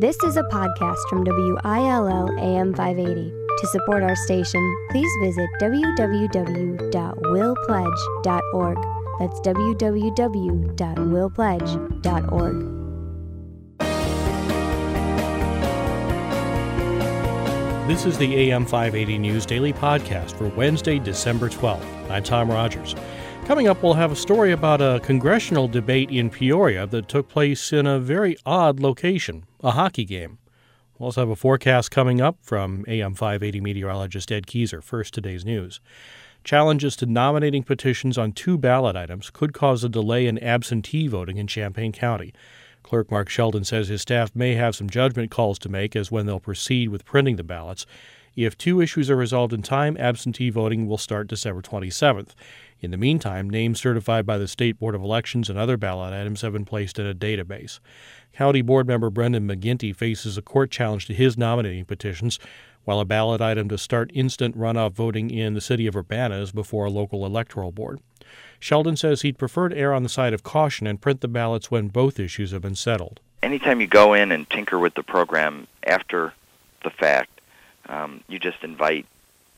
This is a podcast from WILL AM 580. To support our station, please visit www.willpledge.org. That's www.willpledge.org. This is the AM 580 News Daily Podcast for Wednesday, December 12th. I'm Tom Rogers. Coming up, we'll have a story about a congressional debate in Peoria that took place in a very odd location, a hockey game. We'll also have a forecast coming up from AM 580 meteorologist Ed Keyser. First, today's news. Challenges to nominating petitions on 2 ballot items could cause a delay in absentee voting in Champaign County. Clerk Mark Sheldon says his staff may have some judgment calls to make as when they'll proceed with printing the ballots. If 2 issues are resolved in time, absentee voting will start December 27th. In the meantime, names certified by the State Board of Elections and other ballot items have been placed in a database. County Board member Brendan McGinty faces a court challenge to his nominating petitions, while a ballot item to start instant runoff voting in the city of Urbana is before a local electoral board. Sheldon says he'd prefer to err on the side of caution and print the ballots when both issues have been settled. Anytime you go in and tinker with the program after the fact, you just invite,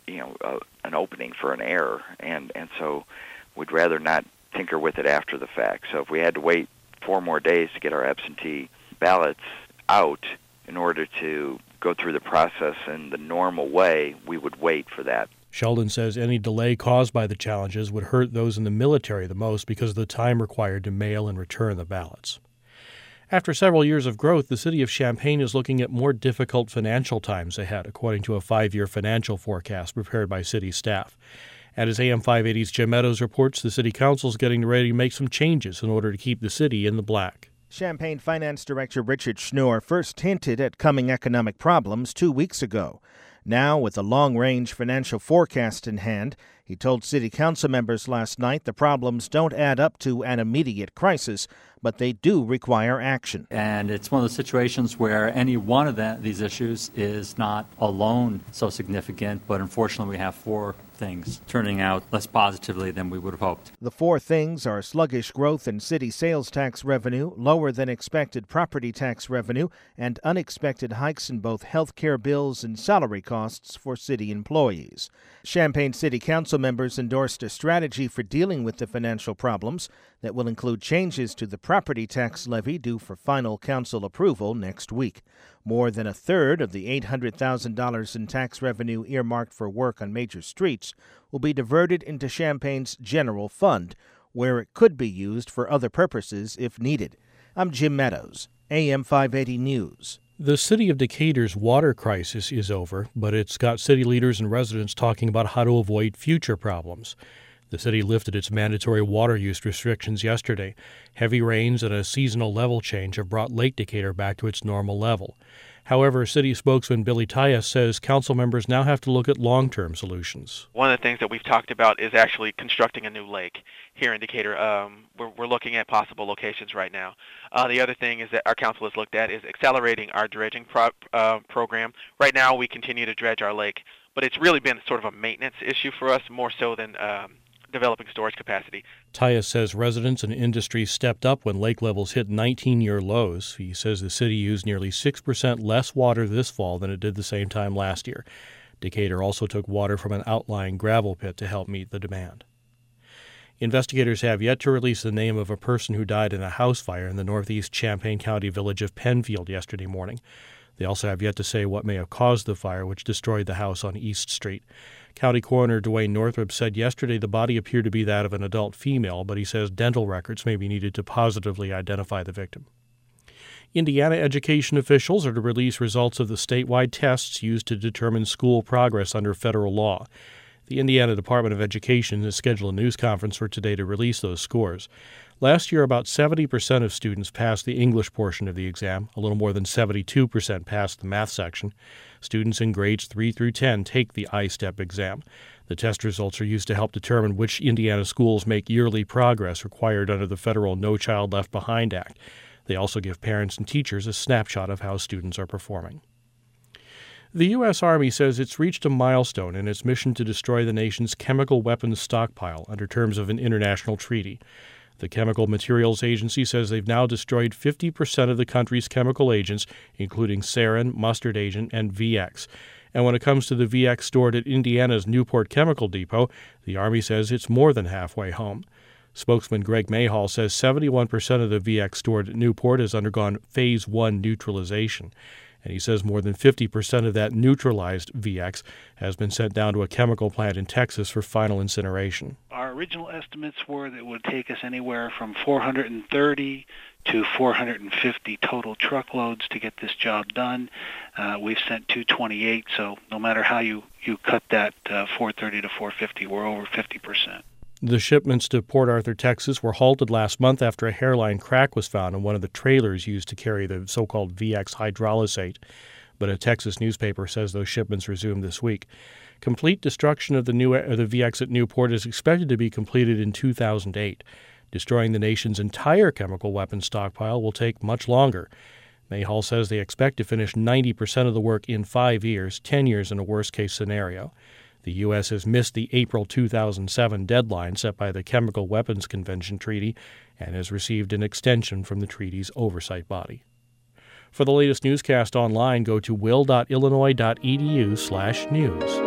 an opening for an error, and so we'd rather not tinker with it after the fact. So if we had to wait 4 more days to get our absentee ballots out in order to go through the process in the normal way, we would wait for that. Sheldon says any delay caused by the challenges would hurt those in the military the most because of the time required to mail and return the ballots. After several years of growth, the city of Champaign is looking at more difficult financial times ahead, according to a 5-year financial forecast prepared by city staff. And as AM 580's Jim Meadows reports, the city council is getting ready to make some changes in order to keep the city in the black. Champaign Finance Director Richard Schnoor first hinted at coming economic problems 2 weeks ago. Now, with a long-range financial forecast in hand, he told city council members last night the problems don't add up to an immediate crisis, but they do require action. And it's one of those situations where any one of these issues is not alone so significant, but unfortunately we have 4 things turning out less positively than we would have hoped. The 4 things are sluggish growth in city sales tax revenue, lower than expected property tax revenue, and unexpected hikes in both health care bills and salary costs for city employees. Champaign City Council members endorsed a strategy for dealing with the financial problems that will include changes to the property tax levy due for final council approval next week. More than a third of the $800,000 in tax revenue earmarked for work on major streets will be diverted into Champaign's general fund, where it could be used for other purposes if needed. I'm Jim Meadows, AM 580 News. The city of Decatur's water crisis is over, but it's got city leaders and residents talking about how to avoid future problems. The city lifted its mandatory water use restrictions yesterday. Heavy rains and a seasonal level change have brought Lake Decatur back to its normal level. However, city spokesman Billy Tyus says council members now have to look at long-term solutions. One of the things that we've talked about is actually constructing a new lake here in Decatur. We're looking at possible locations right now. The other thing is that our council has looked at is accelerating our dredging program. Right now we continue to dredge our lake, but it's really been sort of a maintenance issue for us more so than developing storage capacity. Tyus says residents and industry stepped up when lake levels hit 19-year lows. He says the city used nearly 6% less water this fall than it did the same time last year. Decatur also took water from an outlying gravel pit to help meet the demand. Investigators have yet to release the name of a person who died in a house fire in the northeast Champaign County village of Penfield yesterday morning. They also have yet to say what may have caused the fire, which destroyed the house on East Street. County Coroner Dwayne Northrup said yesterday the body appeared to be that of an adult female, but he says dental records may be needed to positively identify the victim. Indiana education officials are to release results of the statewide tests used to determine school progress under federal law. The Indiana Department of Education has scheduled a news conference for today to release those scores. Last year, about 70% of students passed the English portion of the exam. A little more than 72% passed the math section. Students in grades 3 through 10 take the I-STEP exam. The test results are used to help determine which Indiana schools make yearly progress required under the federal No Child Left Behind Act. They also give parents and teachers a snapshot of how students are performing. The U.S. Army says it's reached a milestone in its mission to destroy the nation's chemical weapons stockpile under terms of an international treaty. The Chemical Materials Agency says they've now destroyed 50% of the country's chemical agents, including sarin, mustard agent, and VX. And when it comes to the VX stored at Indiana's Newport Chemical Depot, the Army says it's more than halfway home. Spokesman Greg Mayhall says 71% of the VX stored at Newport has undergone Phase 1 neutralization. And he says more than 50% of that neutralized VX has been sent down to a chemical plant in Texas for final incineration. Our original estimates were that it would take us anywhere from 430 to 450 total truckloads to get this job done. We've sent 228, so no matter how you cut that 430 to 450, we're over 50%. The shipments to Port Arthur, Texas were halted last month after a hairline crack was found in one of the trailers used to carry the so-called VX hydrolysate. But a Texas newspaper says those shipments resumed this week. Complete destruction of the VX at Newport is expected to be completed in 2008. Destroying the nation's entire chemical weapons stockpile will take much longer. Mayhall says they expect to finish 90% of the work in 5 years, 10 years in a worst-case scenario. The U.S. has missed the April 2007 deadline set by the Chemical Weapons Convention Treaty and has received an extension from the treaty's oversight body. For the latest newscast online, go to will.illinois.edu/news.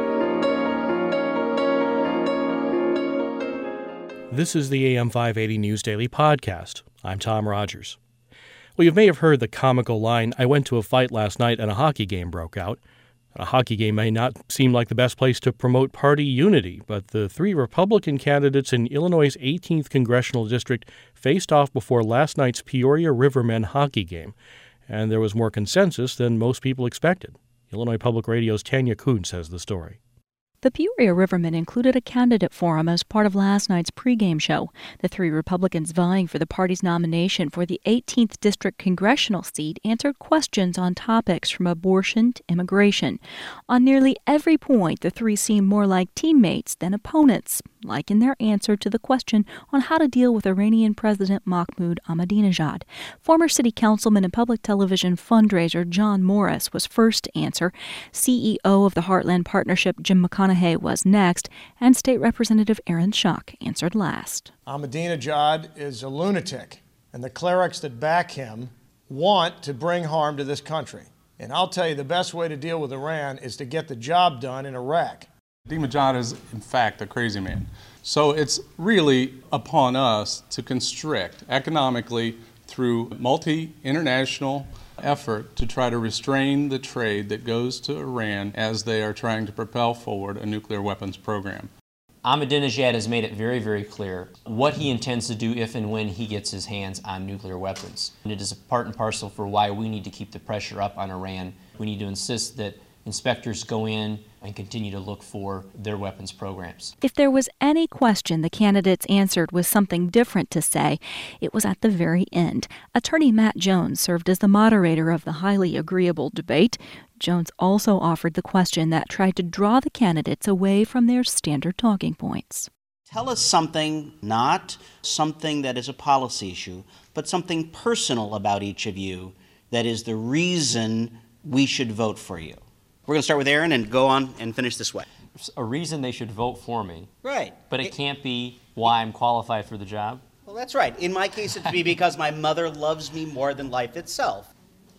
This is the AM 580 News Daily Podcast. I'm Tom Rogers. Well, you may have heard the comical line, "I went to a fight last night and a hockey game broke out." A hockey game may not seem like the best place to promote party unity, but the 3 Republican candidates in Illinois' 18th Congressional District faced off before last night's Peoria Rivermen hockey game, and there was more consensus than most people expected. Illinois Public Radio's Tanya Kuntz has the story. The Peoria Rivermen included a candidate forum as part of last night's pregame show. The 3 Republicans vying for the party's nomination for the 18th District congressional seat answered questions on topics from abortion to immigration. On nearly every point, the 3 seemed more like teammates than opponents, like in their answer to the question on how to deal with Iranian President Mahmoud Ahmadinejad. Former city councilman and public television fundraiser John Morris was first to answer. CEO of the Heartland Partnership Jim McConaughey was next, and State Representative Aaron Schock answered last. Ahmadinejad is a lunatic, and the clerics that back him want to bring harm to this country. And I'll tell you, the best way to deal with Iran is to get the job done in Iraq. Ahmadinejad is, in fact, a crazy man. So it's really upon us to constrict economically through multi-international effort to try to restrain the trade that goes to Iran as they are trying to propel forward a nuclear weapons program. Ahmadinejad has made it very, very clear what he intends to do if and when he gets his hands on nuclear weapons. And it is a part and parcel for why we need to keep the pressure up on Iran. We need to insist that inspectors go in and continue to look for their weapons programs. If there was any question the candidates answered with something different to say, it was at the very end. Attorney Matt Jones served as the moderator of the highly agreeable debate. Jones also offered the question that tried to draw the candidates away from their standard talking points. Tell us something, not something that is a policy issue, but something personal about each of you that is the reason we should vote for you. We're going to start with Aaron and go on and finish this way. A reason they should vote for me. Right. But it can't be why I'm qualified for the job. Well, that's right. In my case, it'd be because my mother loves me more than life itself.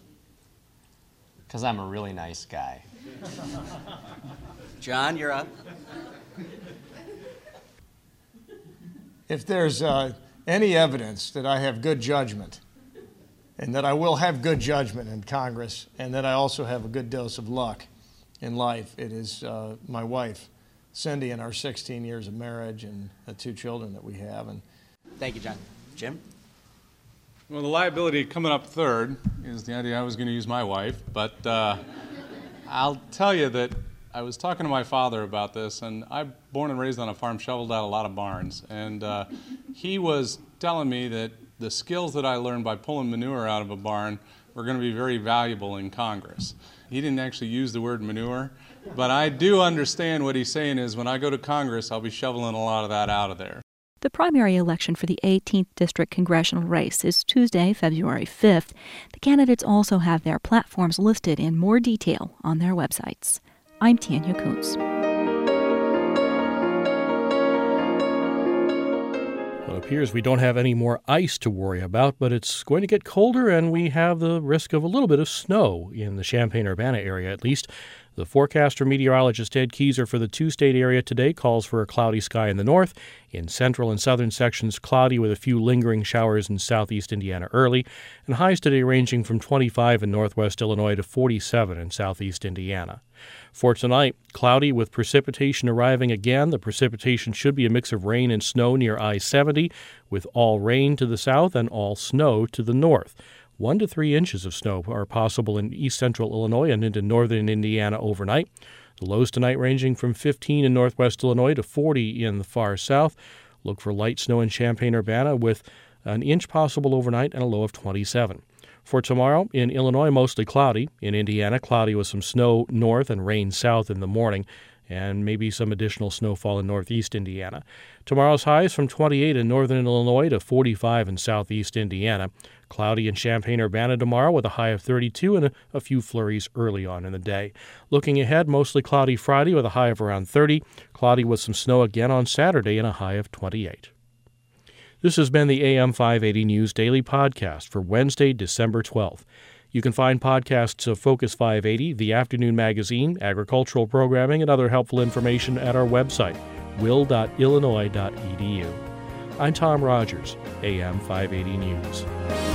Because I'm a really nice guy. John, you're up. If there's any evidence that I have good judgment, and that I will have good judgment in Congress, and that I also have a good dose of luck in life, it is my wife, Cindy, and our 16 years of marriage and the 2 children that we have. And thank you, John. Jim? Well, the liability coming up third is the idea I was going to use my wife, but I'll tell you that I was talking to my father about this, and I'm born and raised on a farm, shoveled out a lot of barns, and he was telling me that the skills that I learned by pulling manure out of a barn were going to be very valuable in Congress. He didn't actually use the word manure, but I do understand what he's saying is when I go to Congress, I'll be shoveling a lot of that out of there. The primary election for the 18th District congressional race is Tuesday, February 5th. The candidates also have their platforms listed in more detail on their websites. I'm Tanya Kuntz. Well, appears we don't have any more ice to worry about, but it's going to get colder, and we have the risk of a little bit of snow in the Champaign-Urbana area, at least. The forecaster meteorologist Ed Keyser for the two-state area today calls for a cloudy sky in the north. In central and southern sections, cloudy with a few lingering showers in southeast Indiana early, and highs today ranging from 25 in northwest Illinois to 47 in southeast Indiana. For tonight, cloudy with precipitation arriving again. The precipitation should be a mix of rain and snow near I-70, with all rain to the south and all snow to the north. 1 to 3 inches of snow are possible in east central Illinois and into northern Indiana overnight. The lows tonight ranging from 15 in northwest Illinois to 40 in the far south. Look for light snow in Champaign-Urbana with an inch possible overnight and a low of 27. For tomorrow, in Illinois, mostly cloudy. In Indiana, cloudy with some snow north and rain south in the morning, and maybe some additional snowfall in northeast Indiana. Tomorrow's highs from 28 in northern Illinois to 45 in southeast Indiana. Cloudy in Champaign-Urbana tomorrow with a high of 32 and a few flurries early on in the day. Looking ahead, mostly cloudy Friday with a high of around 30. Cloudy with some snow again on Saturday and a high of 28. This has been the AM 580 News Daily Podcast for Wednesday, December 12th. You can find podcasts of Focus 580, the afternoon magazine, agricultural programming, and other helpful information at our website, will.illinois.edu. I'm Tom Rogers, AM 580 News.